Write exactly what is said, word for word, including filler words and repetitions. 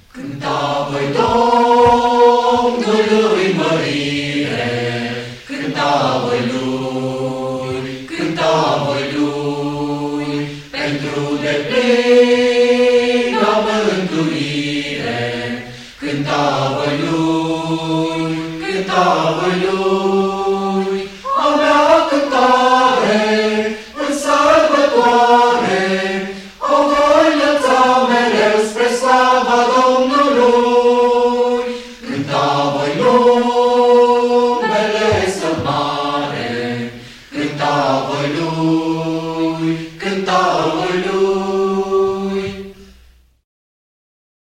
Cânta voi Domnului mărire, cânta voi Lui, cânta voi Lui, pentru deplină mântuire. Cânta voi Lui, cânta voi Lui, a mea cântare în sărbătoare, o voi lăța mereu spre slava Domnului. Cânta voi Lui,